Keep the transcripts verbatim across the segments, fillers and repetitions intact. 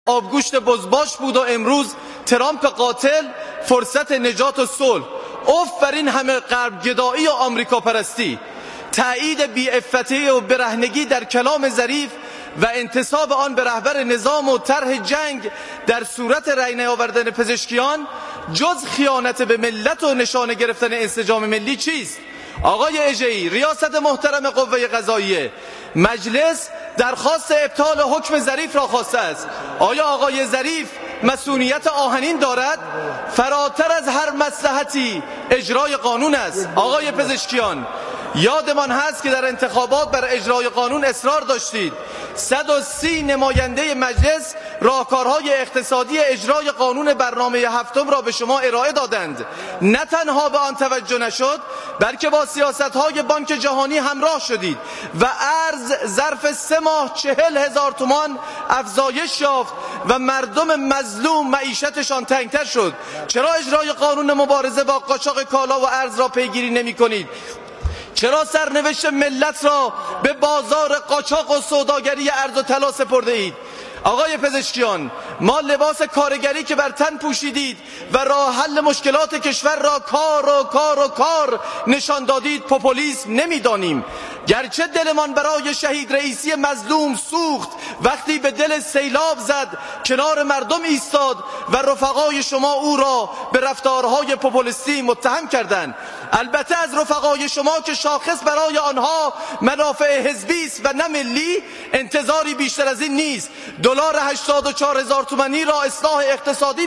آبگوشت بزباش بود و امروز ترامپ قاتل فرصت نجات و صلح. اوف بر این همه غرب گدایی و آمریکا پرستی، تایید بی‌عفتی و برهنگی در کلام ظریف و انتصاب آن به رهبر نظام و طرح جنگ در صورت رأی نیاوردن پزشکیان جز خیانت به ملت و نشانه گرفتن انسجام ملی چیست؟ آقای اژه‌ای، ریاست محترم قوه قضاییه، مجلس درخواست ابطال حکم ظریف را خواسته است. آیا آقای ظریف مسئولیت آهنین دارد؟ فراتر از هر مصلحتی اجرای قانون است. آقای پزشکیان، یادمان هست که در انتخابات بر اجرای قانون اصرار داشتید. صد و سی نماینده مجلس راهکارهای اقتصادی اجرای قانون برنامه هفتم را به شما ارائه دادند. نه تنها به آن توجه نشد، بلکه با سیاستهای بانک جهانی همراه شدید و ارز ظرف سه ماه چهل هزار تومان افزایش یافت و مردم مظلوم معیشتشان تنگتر شد. چرا اجرای قانون مبارزه با قاچاق کالا و ارز را پیگیری نمی کنید؟ چرا سرنوشت ملت را به بازار قاچاق و سوداگری ارز و طلا سپرده اید؟ آقای پزشکیان، ما لباس کارگری که بر تن پوشیدید و راه حل مشکلات کشور را کار و کار و کار نشان دادید پوپولیسم نمیدانیم. گرچه دلمان برای شهید رئیسی مظلوم سوخت وقتی به دل سیلاب زد، کنار مردم ایستاد و رفقای شما او را به رفتارهای پوپولیستی متهم کردند. البته از رفقای شما که شاخص برای آنها منافع حزبی است و نه ملی، انتظاری بیشتر از این نیست. دلار هشتاد و چهار هزار تومانی را اصلاح اقتصادی.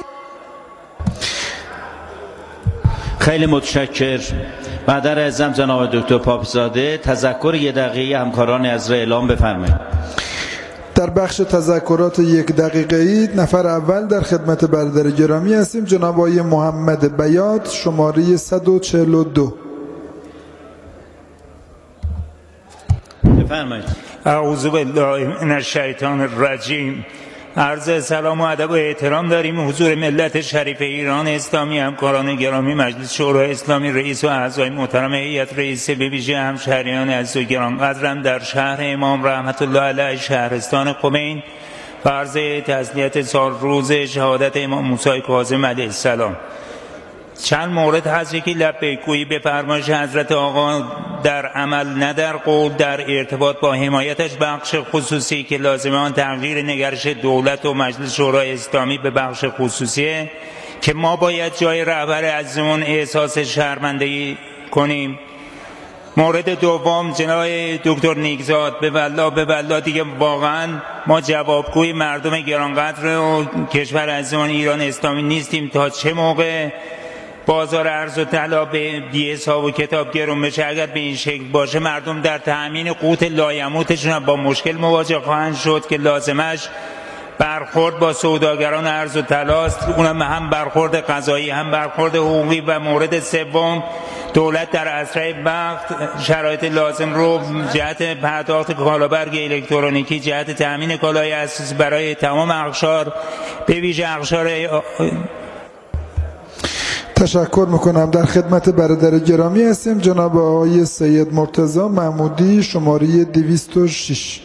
خیلی متشکر. مادر اعظم جناب دکتر پاپزاده، تذکر یک دقیقه همکاران از را اعلام بفرمایید. در بخش تذکرات یک دقیقه‌ای نفر اول در خدمت برادر گرامی هستیم، جناب آقای محمد بیات، شماره صد و چهل و دو. بفرمایید. اعوذ بالله من الشیطان الرجیم. عرض سلام و ادب و احترام داریم حضور ملت شریف ایران اسلامی، همکاران گرامی مجلس شورای اسلامی، رئیس و اعضای محترم هیئت رئیسه، به ویژه همشهریان عزیز و گرانقدرم در شهر امام رحمت الله علیه شهرستان قمین، فرض تسلیت سال روز شهادت امام موسی کاظم علیه السلام. چند مورد هست که لبیک گویی به فرمایش حضرت آقا در عمل نه در قول در ارتباط با حمایتش بخش خصوصی که لازمه آن تغییر نگرش دولت و مجلس شورای اسلامی به بخش خصوصیه که ما باید جای رهبر عزیزمون احساس شرمندگی کنیم. مورد دوم جناب دکتر نیکزاد، به والله به والله دیگه واقعا ما جوابگوی مردم گرانقدر و کشور عزیزمون ایران اسلامی نیستیم. تا چه موقع بازار ارز و طلا به بی حساب و کتاب گرون بشه؟ اگر به این شکل باشه مردم در تأمین قوت لایموتشون با مشکل مواجه خواهند شد که لازمش برخورد با سوداگران ارز و طلاست، اونم هم برخورد قضایی هم برخورد حقوقی. و مورد سوم، دولت در اسرع وقت شرایط لازم رو جهت پرداخت کالابرگ الکترونیکی، جهت تأمین کالای اساسی برای تمام اقشار، به ویژه اقشار. تشکر میکنم. در خدمت برادر گرامی هستیم، جناب آقای سید مرتضی محمودی، شماره دویست و شش.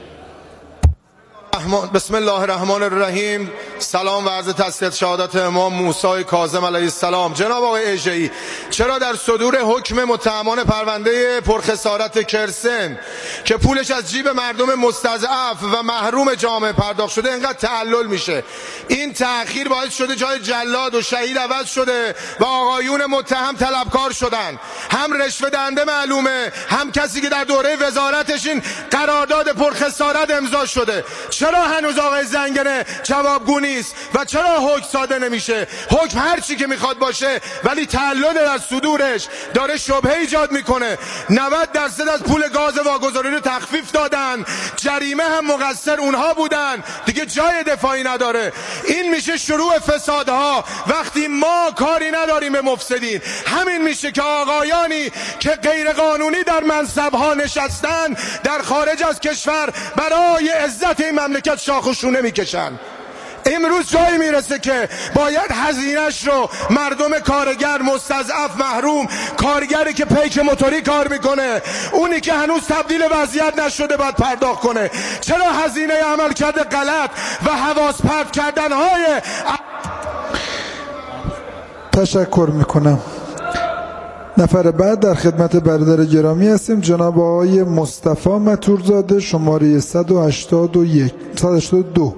بسم الله الرحمن الرحیم. سلام و عرض تسلیت شهادت امام موسی کاظم علیه السلام. جناب آقای اژه‌ای، چرا در صدور حکم متهمان پرونده پرخسارت کرسن که پولش از جیب مردم مستضعف و محروم جامعه پرداخت شده اینقدر تعلل میشه؟ این تأخیر باعث شده جای جلاد و شهید عوض شده و آقایون متهم طلبکار شدن. هم رشوه دهنده معلومه، هم کسی که در دوره وزارتش این قرارداد پرخسارت امضا شده. چرا هنوز آقای زنگنه جوابگو نیست و چرا حکم صادر نمیشه؟ حکم هر چی که میخواد باشه، ولی تعلل در صدورش داره شبهه ایجاد میکنه. نود درصد از پول گاز واگذاری رو تخفیف دادن، جریمه هم مقصر اونها بودن، دیگه جای دفاعی نداره. این میشه شروع فسادها وقتی ما کاری نداریم به مفسدین. همین میشه که آقایانی که غیر قانونی در منصبها نشستن در خارج از کشور برای عزت این مملکت شاخ و شونه میکشن. امروز جایی میرسه که باید هزینهش رو مردم کارگر مستضعف محروم، کارگری که پیک موتوری کار میکنه، اونی که هنوز تبدیل وضعیت نشده باید پرداخت کنه. چرا هزینه عمل کرده غلط و حواس پرت کردن های تشکر میکنم. نفر بعد در خدمت برادر گرامی هستیم جناب آقای مصطفی متورزاده شماره صد و هشتاد و یک صد و هشتاد و دو.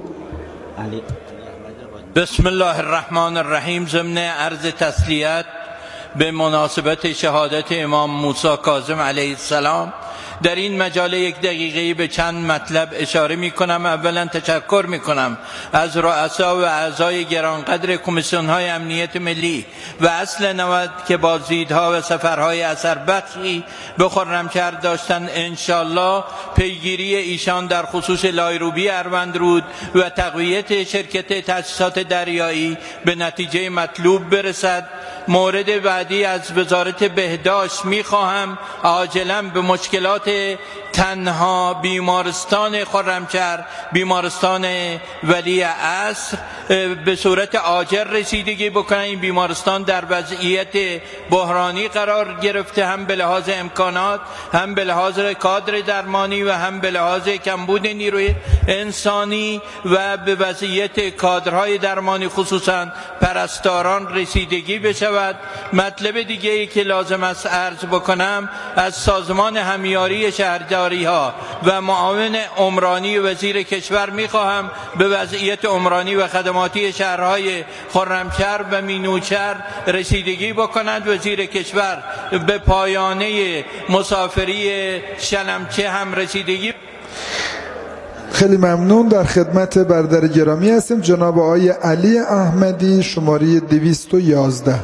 بسم الله الرحمن الرحیم. ضمن عرض تسلیت به مناسبت شهادت امام موسی کاظم علیه السلام در این مجال یک دقیقه به چند مطلب اشاره می کنم. اولا تشکر می کنم از رؤسا و اعضای گرانقدر کمیسیون های امنیت ملی و اصل نود که بازدیدها و سفرهای اثربخشی به خرمشهر داشتند. انشالله پیگیری ایشان در خصوص لایروبی اروندرود و تقویت شرکت تأسیسات دریایی به نتیجه مطلوب برسد. مورد بعدی از وزارت بهداشت می خواهم عاجلا به مشکلات تنها بیمارستان خرمشهر، بیمارستان ولی عصر، به صورت عاجل رسیدگی بکنند. این بیمارستان در وضعیت بحرانی قرار گرفته، هم به لحاظ امکانات، هم به لحاظ کادر درمانی و هم به لحاظ کمبود نیروی انسانی و به وضعیت کادرهای درمانی خصوصا پرستاران رسیدگی بشود. مطلب دیگه ای که لازم است عرض بکنم از سازمان همیاری شهرداری ها و معاون عمرانی وزیر کشور میخواهم به وضعیت عمرانی و خدماتی شهرهای خرمشهر و مینوچهر رسیدگی بکنند. وزیر کشور به پایانه مسافری شلمچه هم رسیدگی. خیلی ممنون. در خدمت برادر گرامی هستیم جناب آقای علی احمدی شماره دویست و یازده.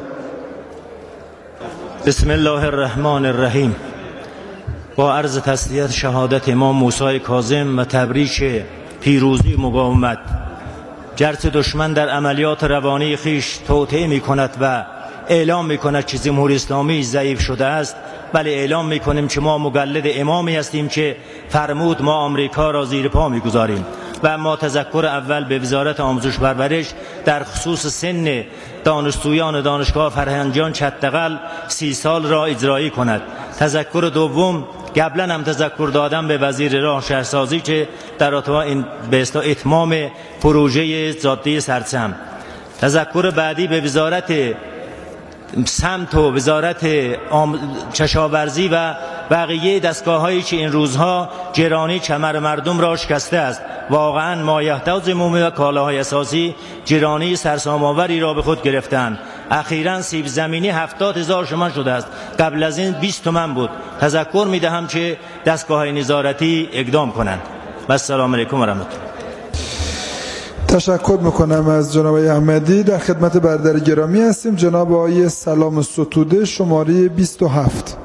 بسم الله الرحمن الرحیم. با عرض تسلیت شهادت امام موسی کاظم و تبریک پیروزی مقاومت، جرس دشمن در عملیات روانی خیش توطئه می کند و اعلام می کند که جمهوری اسلامی ضعیف شده است، بله اعلام می کنیم که ما مقلد امامی هستیم که فرمود ما آمریکا را زیر پا می گذاریم. و ما تذکر اول به وزارت آموزش و پرورش در خصوص سن دانشجویان دانشگاه فرهنگیان چتقل سی سال را اجرایی کند. تذکر دوم قبلا هم تذکر دادم به وزیر راه شهرسازی که در ارتباط این به اصطلاح اتمام پروژه جاده سرسم. تذکر بعدی به وزارت سمت و وزارت کشاورزی و بقیه دستگاه هایی که این روزها گرانی کمر مردم را شکسته است. واقعا مایحتاج عمومی و کالاهای اساسی گرانی سرسام‌آوری را به خود گرفتند. اخیراً سیب زمینی هفتاد هزار تومان شده است، قبل از این بیست تومان بود. تذکر می دهم که دستگاه های نظارتی اقدام کنند. و السلام علیکم و رحمت الله. تشکر میکنم از جناب احمدی. در خدمت برادر گرامی هستیم جناب آقای سلام ستوده شماره بیست و هفت.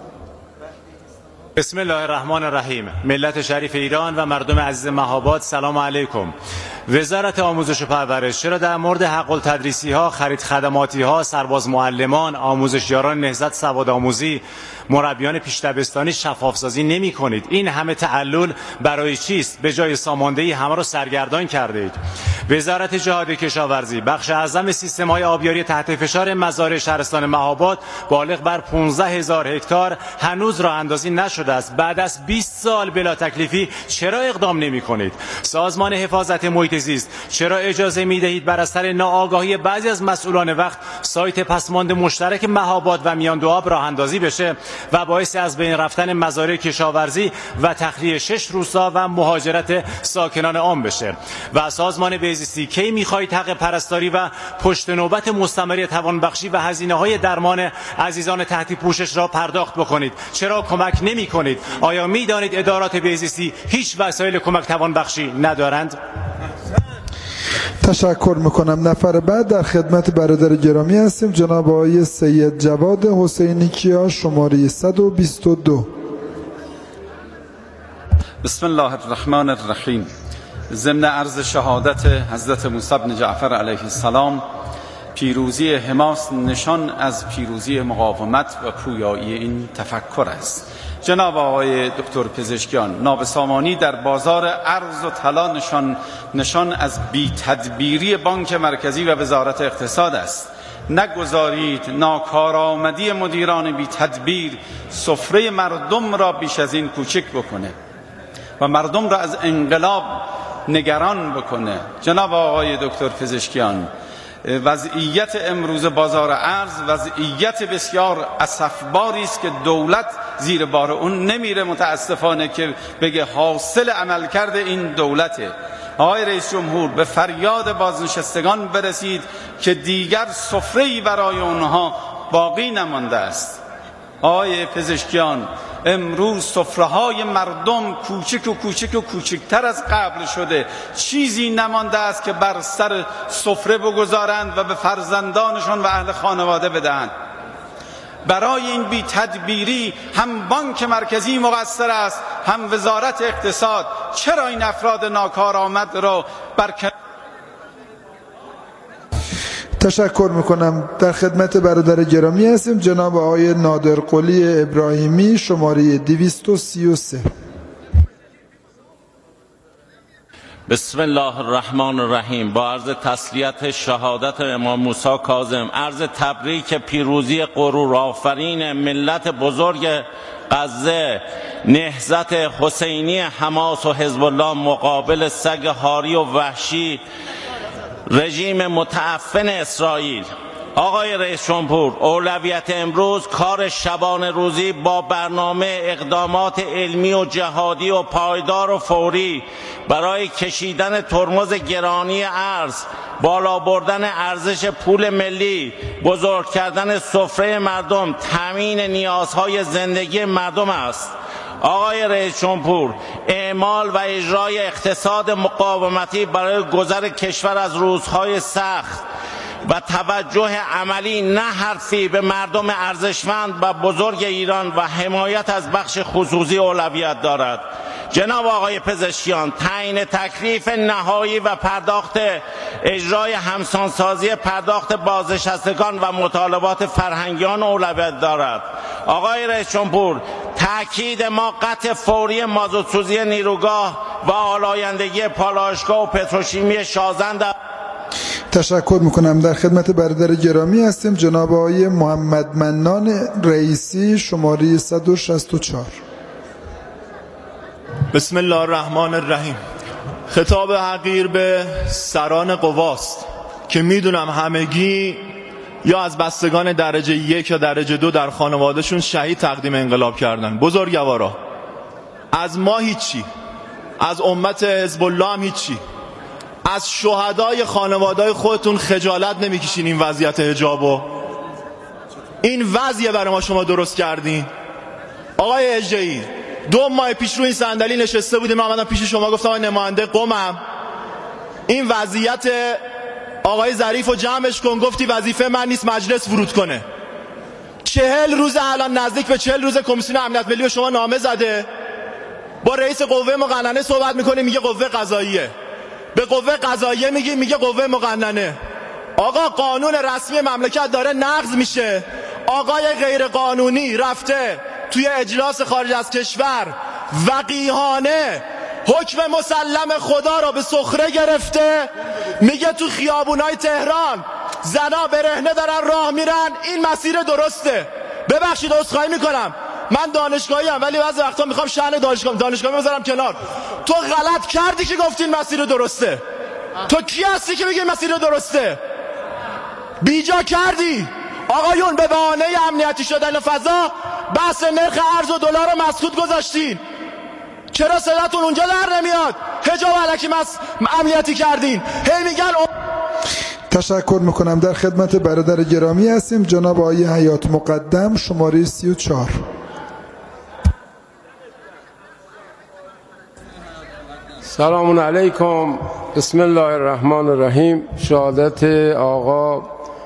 بسم الله الرحمن الرحیم. ملت شریف ایران و مردم عزیز مهاباد سلام علیکم. وزارت آموزش و پرورش چرا در مورد حق التدریسی ها، خرید خدماتی ها، سرباز معلمان، آموزشیاران نهضت سواد آموزی، مربیان پیش دبستانی شفاف سازی نمی کنید؟ این همه تعلل برای چیست؟ به جای ساماندهی همه را سرگردان کرده اید. وزارت جهاد کشاورزی بخش اعظم سیستم های آبیاری تحت فشار مزارع شهرستان مهاباد بالغ بر پانزده هزار هکتار هنوز راه اندازی نشده است. بعد از بیست سال بلا تکلیفی چرا اقدام نمی کنید؟ سازمان حفاظت محیط زیست چرا اجازه می دهید بر اثر ناآگاهی بعضی از مسئولان وقت سایت پسماند مشترک مهاباد و میان دو آب راه اندازی بشه و باعث از بین رفتن مزارع کشاورزی و تخلیه شش روستا و مهاجرت ساکنان آن بشه؟ و سازمان بهزیستی کی می‌خواهید حق پرستاری و پشت نوبت مستمری توانبخشی و هزینه‌های درمان عزیزان تحت پوشش را پرداخت بکنید؟ چرا کمک نمی‌کنید؟ آیا می‌دانید ادارات بهزیستی هیچ وسایل کمک توانبخشی ندارند؟ تشکر میکنم. نفر بعد در خدمت برادر گرامی هستیم جناب آقای سید جواد حسینی کیا شماره صد و بیست و دو. بسم الله الرحمن الرحیم. ضمن عرض شهادت حضرت موسی بن جعفر علیه السلام پیروزی حماس نشان از پیروزی مقاومت و پویایی این تفکر است. جناب آقای دکتر پزشکیان، نابسامانی در بازار ارز و طلا نشان نشان از بی تدبیری بانک مرکزی و وزارت اقتصاد است. نگذارید ناکارآمدی مدیران بی تدبیر سفره مردم را بیش از این کوچک بکنه و مردم را از انقلاب نگران بکنه. جناب آقای دکتر پزشکیان، وضعیت امروز بازار ارز وضعیت بسیار اسفباری است که دولت زیر بار اون نمیره، متاسفانه که بگه حاصل عملکرد این دولته. آقای رئیس جمهور، به فریاد بازنشستگان برسید که دیگر سفره‌ای برای اونها باقی نمانده است. آقای پزشکیان، امروز سفره‌های مردم کوچک و کوچک و کوچکتر از قبل شده، چیزی نمانده است که بر سر سفره بگذارند و به فرزندانشان و اهل خانواده بدهند. برای این بی تدبیری هم بانک مرکزی مقصر است، هم وزارت اقتصاد. چرا این افراد ناکارآمد را برکنار؟ تشکر میکنم. در خدمت برادر گرامی هستیم. جناب آقای نادر قلی ابراهیمی، شماره دویست و سی و سه. بسم الله الرحمن الرحیم. با عرض تسلیت شهادت امام موسی کاظم، عرض تبریک پیروزی غرور آفرین ملت بزرگ غزه، نهضت حسینی حماس و حزب الله مقابل سگ هاری و وحشی رژیم متعفن اسرائیل. آقای رئیس جمهور، اولویت امروز کار شبانه روزی با برنامه اقدامات علمی و جهادی و پایدار و فوری برای کشیدن ترمز گرانی ارز، بالا بردن ارزش پول ملی، بزرگ کردن سفره مردم، تامین نیازهای زندگی مردم است. آقای رئیس جمهور، اعمال و اجرای اقتصاد مقاومتی برای گذر کشور از روزهای سخت و توجه عملی نه حرفی به مردم ارزشمند و بزرگ ایران و حمایت از بخش خصوصی اولویت دارد. جناب آقای پزشکیان، تعیین تکلیف نهایی و پرداخت اجرای همسانسازی پرداخت بازنشستگان و مطالبات فرهنگیان اولویت دارد. آقای رئیس جمهور، تأکید ما قطع فوری مازوتسوزی نیروگاه و آلایندگی پالایشگاه و پتروشیمی شازند. تشکر میکنم. در خدمت برادر گرامی هستیم. جناب آقای محمد منان رئیسی، شماره صد و شصت و چهار. بسم الله الرحمن الرحیم. خطاب حقیر به سران قواست که میدونم همگی یا از بستگان درجه یک یا درجه دو در خانوادهشون شهید تقدیم انقلاب کردن. بزرگوارا، از ما هیچی، از امت حزب الله هم هیچی، از شهدای خانواده‌های خودتون خجالت نمیکشین این وضعیت حجابو؟ این وضعیه برای ما شما درست کردین. آقای اژه‌ای، دو ماه پیش رو این صندلی نشسته بودیم، من آمدم پیش شما گفتم آقای نماینده قومم، این وضعیت آقای ظریف رو جمعش کن. گفتی وظیفه من نیست مجلس ورود کنه. چهل روز الان نزدیک به چهل روز کمیسیون امنیت ملی به شما نامه زده، با رئیس قوه مقننه صحبت میکنه، میگه قوه قضاییه، به قوه قضاییه میگه میگه قوه مقننه. آقا قانون رسمی مملکت داره نقض میشه. آقای غیر قانونی رفته توی اجلاس خارج از کشور وقیحانه حکم مسلم خدا را به سخره گرفته، میگه تو خیابونای تهران زنا برهنه دارن راه میرن، این مسیر درسته. ببخشید عذرخواهی میکنم، من دانشگاهی ام ولی بعضی وقتا میخوام شأن دانشگاه دانشگاهی بذارم کنار. تو غلط کردی که گفتی این مسیر درسته. تو کی هستی که میگی مسیر درسته؟ بیجا کردی. آقایون به بهانه امنیتی شدن فضا بحث نرخ ارز و دلار رو مسکوت گذاشتین. چرا صداتون اونجا در نمیاد؟ حجاب الکی مس امنیتی کردین. هی میگن تشکر میکنم. در خدمت برادر گرامی هستیم. جناب آقای حیات مقدم، شماره سی و چهار. سلام علیکم. بسم الله الرحمن الرحیم. شهادت آقا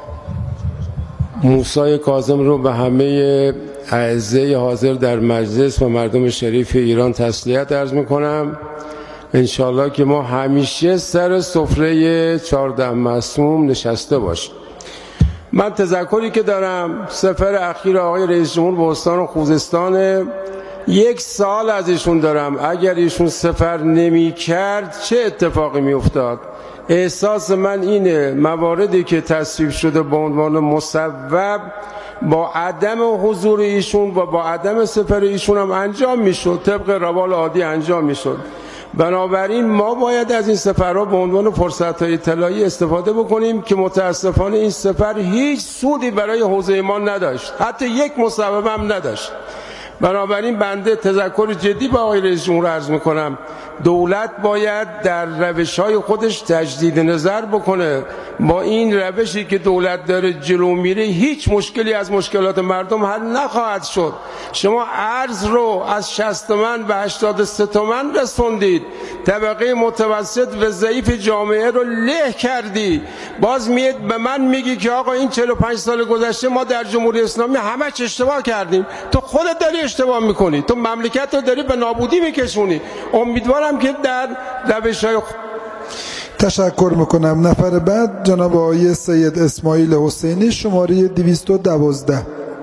موسی کاظم رو به همه اعزای حاضر در مجلس و مردم شریف ایران تسلیت عرض میکنم. انشالله که ما همیشه سر سفره چهارده معصوم نشسته باشیم. من تذکری که دارم سفر اخیر آقای رئیس جمهور به استان خوزستان، یک سال از ایشون دارم. اگر ایشون سفر نمی کرد چه اتفاقی می افتاد؟ احساس من اینه مواردی که تصویب شده به عنوان مصوب با عدم حضور ایشون و با عدم سفر ایشون هم انجام میشد، طبق روال عادی انجام میشد. بنابراین ما باید از این سفرها به عنوان فرصت‌های طلایی استفاده بکنیم که متاسفانه این سفر هیچ سودی برای حوزه ما نداشت، حتی یک مصوب هم نداشت. بنابراین بنده تذکر جدی با آقای رئیس جمهور عرض میکنم، دولت باید در روش‌های خودش تجدید نظر بکنه. با این روشی که دولت داره جلو میره هیچ مشکلی از مشکلات مردم حل نخواهد شد. شما ارز رو از شصت تومن به هشتاد و سه تومن رسوندید، طبقه متوسط و ضعیف جامعه رو له کردی، باز میاد به من میگی که آقا این چهل و پنج سال گذشته ما در جمهوری اسلامی همه چی اشتباه کردیم. تو خودت داری اشتباه میکنی، تو مملکت رو داری به نابودی میکشونی. امیدوارم که در روش‌های تشکر میکنم. نفر بعد جناب آقای سید اسماعیل حسینی، شماره دویست و دوازده.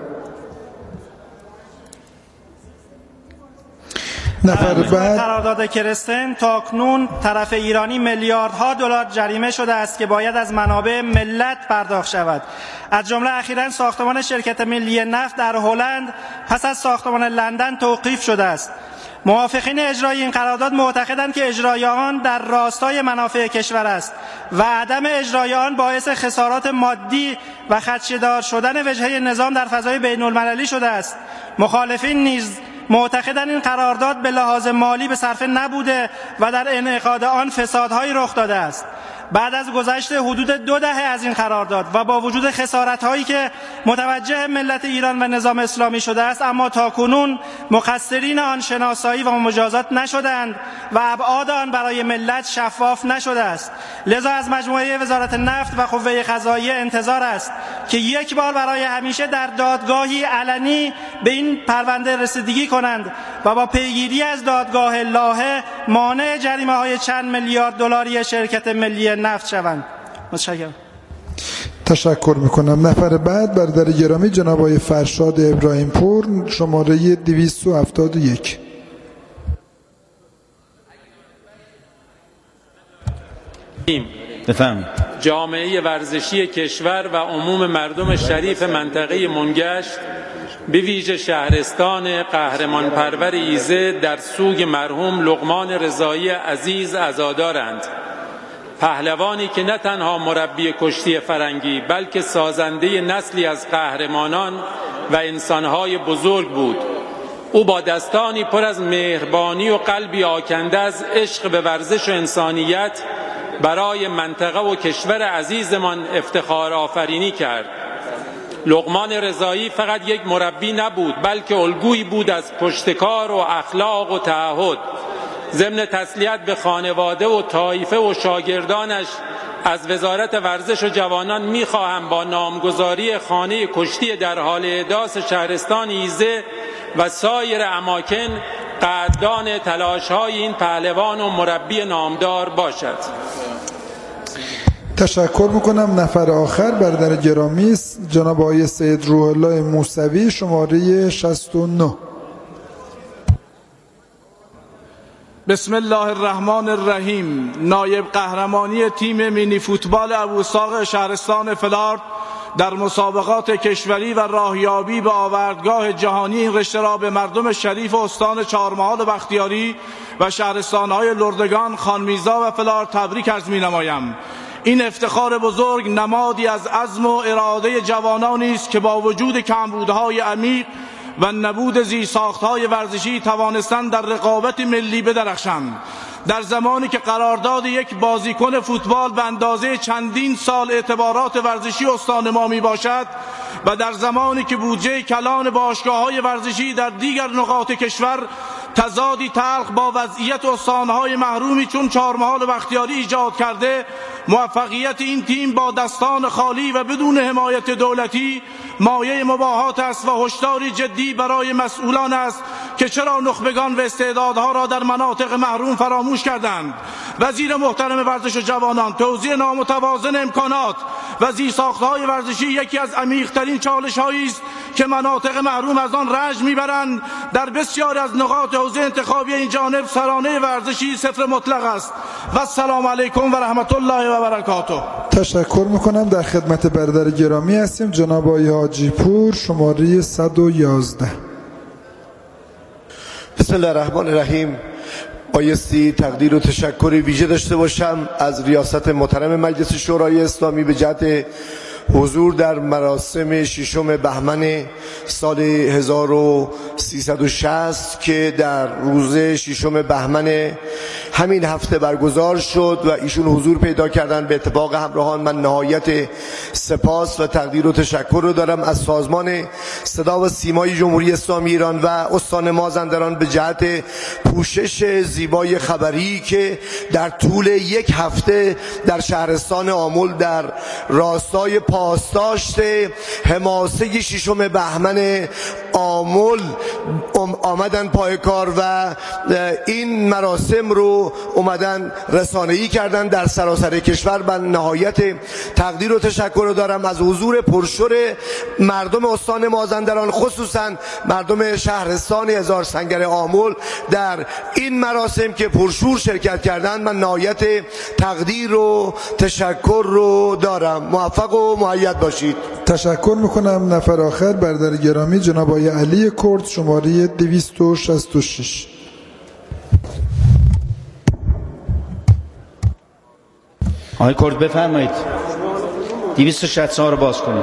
نفر بعد. قرارداد کرستن تاکنون طرف ایرانی میلیاردها دلار جریمه شده است که باید از منابع ملت پرداخت شود. از جمله اخیراً ساختمان شرکت ملی نفت در هلند پس از ساختمان لندن توقیف شده است. موافقین اجرای این قرارداد معتقدند که اجرای آن در راستای منافع کشور است و عدم اجرای آن باعث خسارات مادی و خدشه‌دار شدن وجهه نظام در فضای بین‌المللی شده است. مخالفین نیز معتقدند این قرارداد به لحاظ مالی به صرفه نبوده و در انعقاد آن فسادهایی رخ داده است. بعد از گذشت حدود دو دهه از این قرارداد و با وجود خسارت‌هایی که متوجه ملت ایران و نظام اسلامی شده است، اما تاکنون مقصرین آن شناسایی و مجازات نشدند و ابعاد آن برای ملت شفاف نشده است. لذا از مجموعه وزارت نفت و قوه قضاییه انتظار است که یک بار برای همیشه در دادگاهی علنی به این پرونده رسیدگی کنند و با پیگیری از دادگاه لاهه مانع جریمه‌های چند میلیارد دلاری شرکت ملی نفت شوند. متشکرم. تشکر میکنم. نفر بعد برادر گرامی جناب آقای فرشاد ابراهیم پور، شماره دویست و هفتاد و یک. بفهم. جامعه ورزشی کشور و عموم مردم شریف منطقه منگشت به ویژه شهرستان قهرمان پرور ایزه در سوگ مرحوم لقمان رضایی عزیز عزادارند. پهلوانی که نه تنها مربی کشتی فرنگی بلکه سازنده نسلی از قهرمانان و انسانهای بزرگ بود. او با دستانی پر از مهربانی و قلبی آکنده از عشق به ورزش و انسانیت برای منطقه و کشور عزیزمان افتخار آفرینی کرد. لقمان رضایی فقط یک مربی نبود بلکه الگویی بود از پشتکار و اخلاق و تعهد. ضمن تسلیت به خانواده و طایفه و شاگردانش از وزارت ورزش و جوانان می‌خواهم با نامگذاری خانه کشتی در حال احداث شهرستان ایزه و سایر اماکن قدردان تلاش‌های این پهلوان و مربی نامدار باشد. تشکر میکنم. نفر آخر برادر گرامی جناب آقای سید روح الله موسوی، شماره شصت و نه. بسم الله الرحمن الرحیم. نایب قهرمانی تیم مینی فوتبال ابواسحاق شهرستان فلارد در مسابقات کشوری و راهیابی به آوردگاه جهانی این رشته را به مردم شریف استان چهارمحال و بختیاری و شهرستان‌های لردگان، خانمیزا و فلارد تبریک عرض می‌نمایم. این افتخار بزرگ نمادی از عزم و اراده جوانانی است که با وجود کمبودهای عمیق و نبود زیرساخت‌های ورزشی توانستند در رقابت ملی بدرخشند. در زمانی که قرارداد یک بازیکن فوتبال به اندازه چندین سال اعتبارات ورزشی استان ما می باشد و در زمانی که بودجه کلان باشگاه‌های ورزشی در دیگر نقاط کشور تضادی تلخ با وضعیت استانهای محرومی چون چهارمحال و بختیاری ایجاد کرده، موفقیت این تیم با دستان خالی و بدون حمایت دولتی مایه مباهات است و هشداری جدی برای مسئولان است که چرا نخبگان و استعدادها را در مناطق محروم فراموش کردند. وزیر محترم ورزش و جوانان توزیع نامتوازن امکانات و زیرساخت‌های ورزشی یکی از عمیق‌ترین چالش‌هایی است که مناطق محروم از آن رنج می‌برند. در بسیاری از نقاط حوزه انتخابی این جانب سرانه ورزشی صفر مطلق است. و السلام علیکم و رحمت الله و برکاته. تشکر میکنم. در خدمت برادر گرامی هستیم. جناب آقای حاجی پور، شماره صد و یازده. بسم الله الرحمن الرحیم. بایستی تقدیر و تشکر ویژه داشته باشم از ریاست محترم مجلس شورای اسلامی به جهت حضور در مراسم ششم بهمن سال هزار و سیصد و شصت که در روز ششم بهمن همین هفته برگزار شد و ایشون حضور پیدا کردن. به اتفاق همراهان من نهایت سپاس و تقدیر و تشکر رو دارم از سازمان صدا و سیمای جمهوری اسلامی ایران و استان مازندران به جهت پوشش زیبای خبری که در طول یک هفته در شهرستان آمل در راستای پاسداشت حماسه ششم بهمن آمل آمدن پای کار و این مراسم رو اومدن رسانه‌ای کردن در سراسر کشور. من نهایت تقدیر و تشکر رو دارم از حضور پرشور مردم استان مازندران، خصوصا مردم شهرستان هزار سنگر آمل در این مراسم که پرشور شرکت کردن. من نهایت تقدیر و تشکر رو دارم. موفق و مؤید باشید. تشکر میکنم. نفر آخر برادر گرامی جناب آقای علی کرد، شماره دویست و شصت و شش. آقای کرد بفرمایید. دویست و شصت رو باز کنید.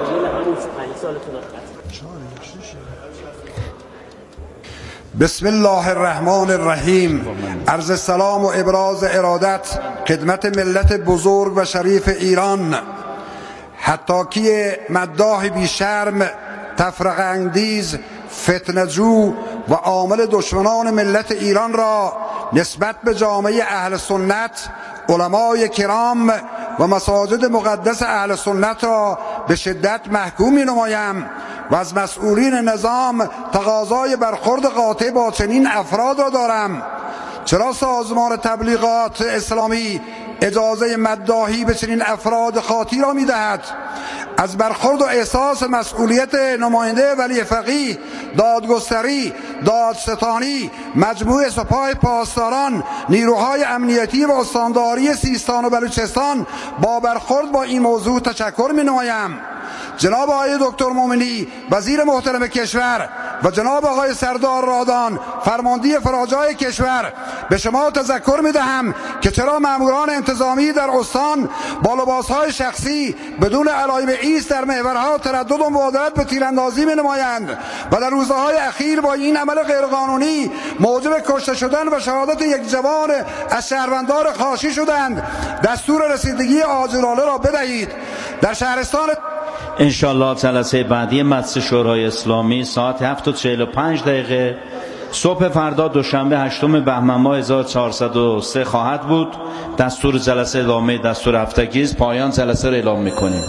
بسم الله الرحمن الرحیم. عرض سلام و ابراز ارادت خدمت ملت بزرگ و شریف ایران. حتاکی مداح بی شرم، تفرقه اندیز، فتنه‌جو و عامل دشمنان ملت ایران را نسبت به جامعه اهل سنت، علمای کرام و مساجد مقدس اهل سنت را به شدت محکوم می‌نمایم و از مسئولین نظام تقاضای برخورد قاطع با چنین افراد را دارم. چرا سازمان تبلیغات اسلامی اجازه مداحی به چنین افراد خاطی را می‌دهد؟ از برخورد و احساس مسئولیت نماینده ولی فقیه، دادگستری، دادستانی، مجموعه سپاه پاسداران، نیروهای امنیتی و استانداری سیستان و بلوچستان با برخورد با این موضوع تشکر می‌نمایم. جناب آقای دکتر مومنی وزیر محترم کشور و جناب آقای سردار رادان فرمانده فراجای کشور، به شما تذکر می‌دهم که چرا ماموران انتظامی در استان با لباس‌های شخصی بدون علائم ایست در محورها تردد و مبادرت به تیراندازی می‌نمایند و در روزهای اخیر با این عمل غیرقانونی موجب کشته شدن و شهادت یک جوان از شهروندان خاشی شدند. دستور رسیدگی عاجلانه را بدهید. در شهرستان انشالله جلسه بعدی مجلس شورای اسلامی ساعت هفت و چهل و پنج دقیقه صبح فردا دوشنبه هشتم بهمن ماه هزار و چهارصد و سه خواهد بود. دستور جلسه ادامه دستور هفتگی است. پایان جلسه را اعلام می‌کنیم.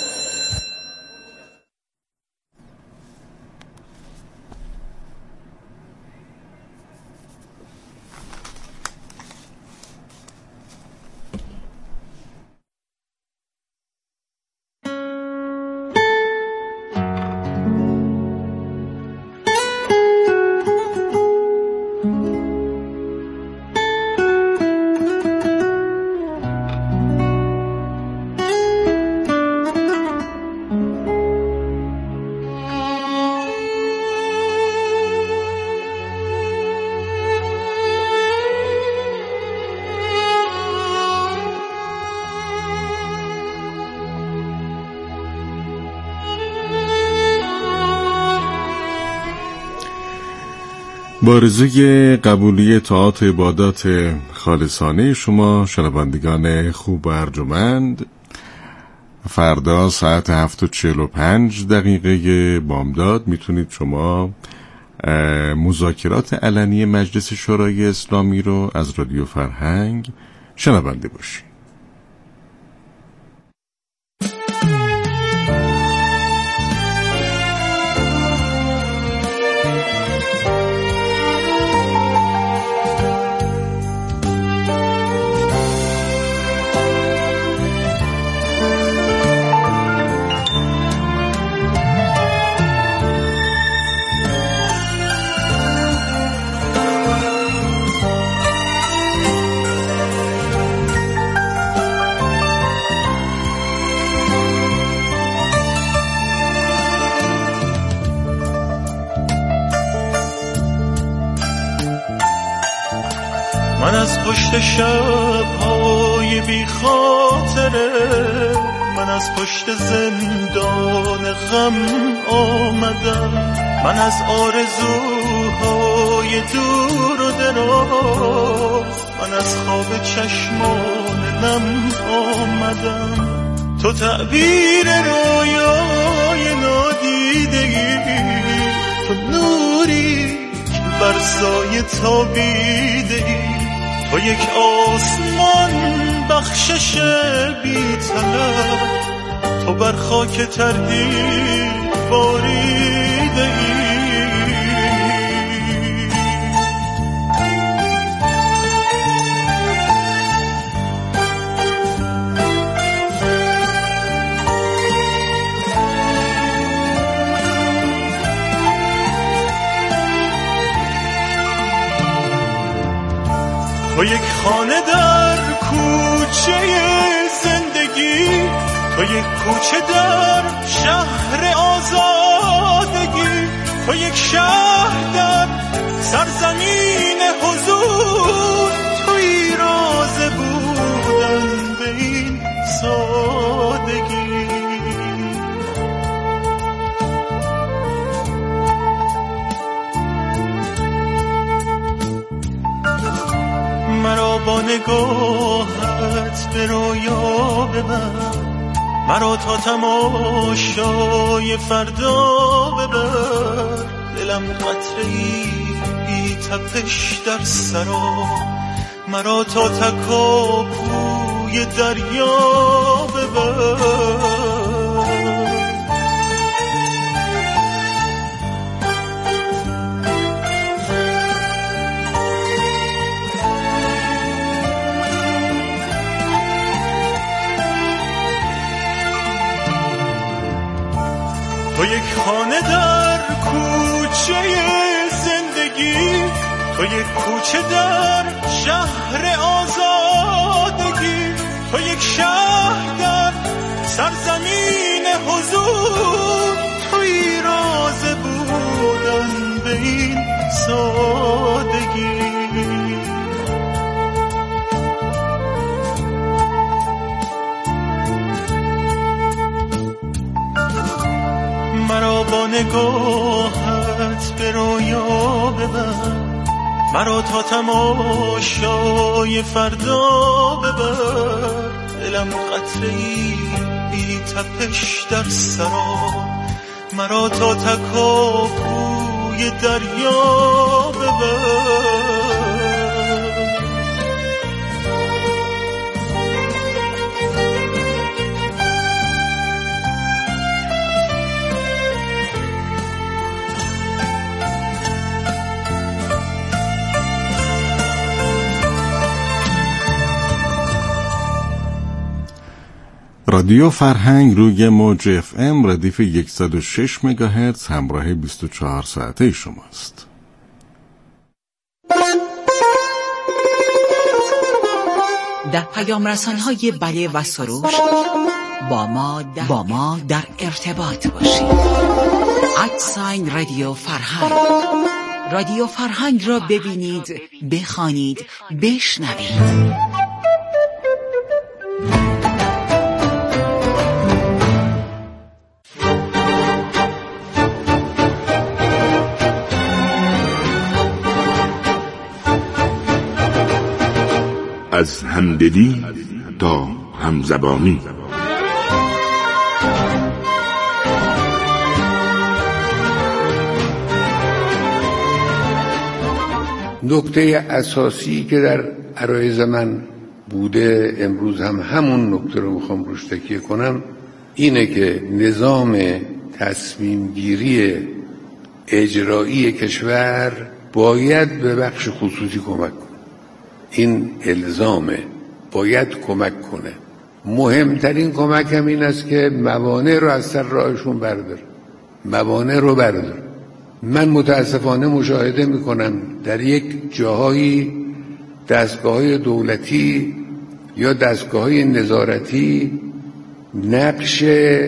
با آرزوی قبولی طاعات و عبادات خالصانه شما شنوندگان خوب و ارجمند، فردا ساعت هفت و چهل و پنج دقیقه بامداد میتونید شما مذاکرات علنی مجلس شورای اسلامی رو از رادیو فرهنگ شنونده باشید. پشت شب‌های بی خاطره، من از پشت زندان غم آمدم، من از آرزوهای دور و دراز، من از خواب چشمان نم آمدم. تو تعبیر رویای نادیدگی، تو نوری که بر سایه تابیدگی، تو یک آسمان بخشش بی طلب، تو بر خاک تردید باریدگی. تو یک خانه در کوچه زندگی، تو یک کوچه در شهر آزادگی، تو یک شهر در سرزمین حضور، توی راز بودن به این سادگی. مرا با نگاهت به رویا ببر، مرا تا تماشای فردا ببر، دلم قطره‌ای بی تپش در سرا، مرا تا تکاپوی دریا ببر. تو یک خانه در کوچه زندگی، تو یک کوچه در شهر آزادگی، تو یک شهر در سرزمین حضور، توی راز بودن به این سادگی. مرا با نگاهت به رویا ببر، مرا تا تماشای فردا ببر، دلم قطره‌ای بی تپش در سرا، مرا تا تکاپوی دریا ببر. رادیو فرهنگ روی موج اف ام ردیف صد و شش مگاهرتز همراه بیست و چهار ساعته شماست. در پیام رسان‌های بله و سروش با ما در, با ما در ارتباط باشید. ادساین رادیو فرهنگ، رادیو فرهنگ را ببینید، بخوانید، بشنوید. از همدلی تا همزبانی. نکته اساسی که در عرایض من بوده، امروز هم همون نکته رو میخوام روش تکیه کنم، اینه که نظام تصمیم گیری اجرایی کشور باید به بخش خصوصی کمک کنه. این الزامه، باید کمک کنه. مهمترین کمک هم این است که موانع رو از سر راهشون برداره، موانع رو برداره. من متاسفانه مشاهده میکنم در یک جاهایی دستگاه‌های دولتی یا دستگاه‌های نظارتی نقش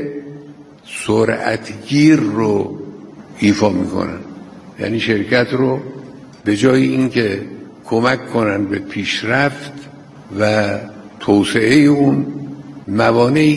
سرعتگیر رو ایفا میکنن، یعنی شرکت رو به جای اینکه کمک کنن به پیشرفت و توسعه اون موانعی